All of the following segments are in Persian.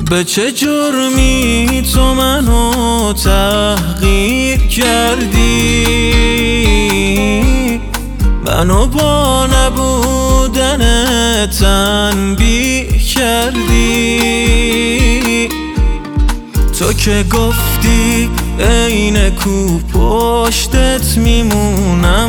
به چه جرمی تو منو تحقیر کردی؟ منو با نبودن تنبیه کردی. تو که گفتی عین کو پشتت میمونم،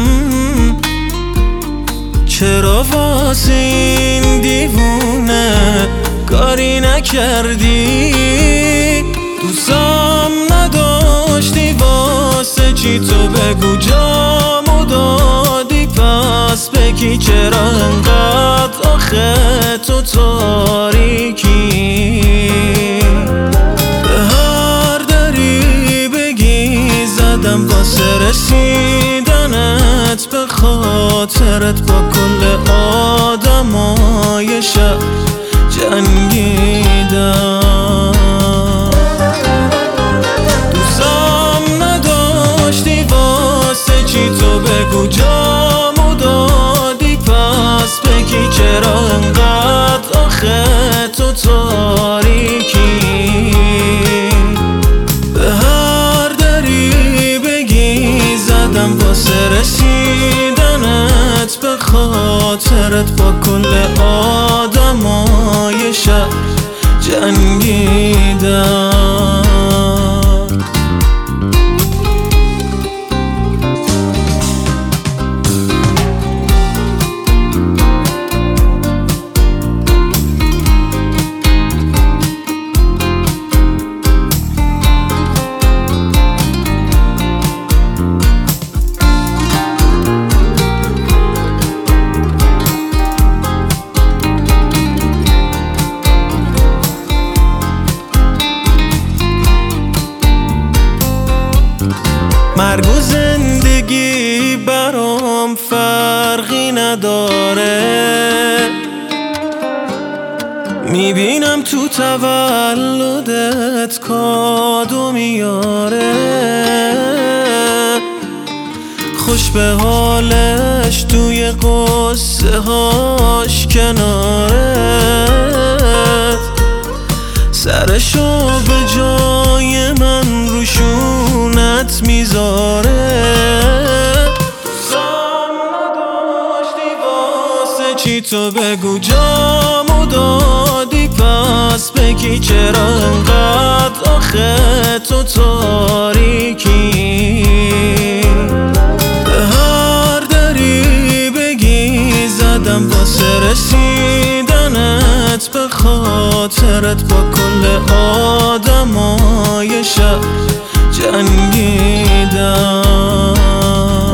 چرا واسه این دیوونه کاری نکردی؟ دوستم نداشتی واسه چی تو بگو جامو دادی، پس بگی چرا انقدر آخه تو تاریکی؟ به هر دری بگی زدم واسه رسیدنت، به خاطرت با کل آدمای شهر جنگیدم. دوستم نداشتی واسه چی تو بگو جامو دادی، پس بگی چرا انقدر آخه تو تاریکی؟ به هر دری بگی زدم واسه رسیدنت، به خاطرت با کل آدمای شهر جنگیدم. مرگ و زندگی برام فرقی نداره، میبینم تو تولدت کادو میاره، خوش به حالش توی قصه هاش کنارت، سرشو به جای من روشونت میذاره. دوستم نداشتی واسه چی تو بگو جامو دادی، پس بگی چرا انقدر آخه تو تاریکی؟ به هر دری بگی زدم واسه رسیدنت، به خاطرت با کل آدمای شهر جنگیدم.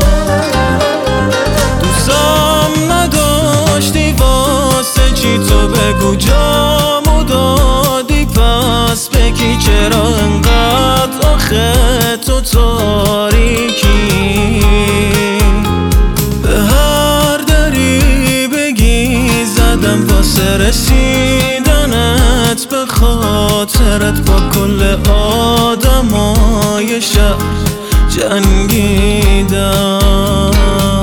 دوستم نداشتی واسه چی تو بگو جامو دادی، پس بگی چرا انقدر آخه تو تاریکی؟ به هر دری بگی زدم واسه رسیدنت، به خاطرت با کل آدمای شهر جنگیدم.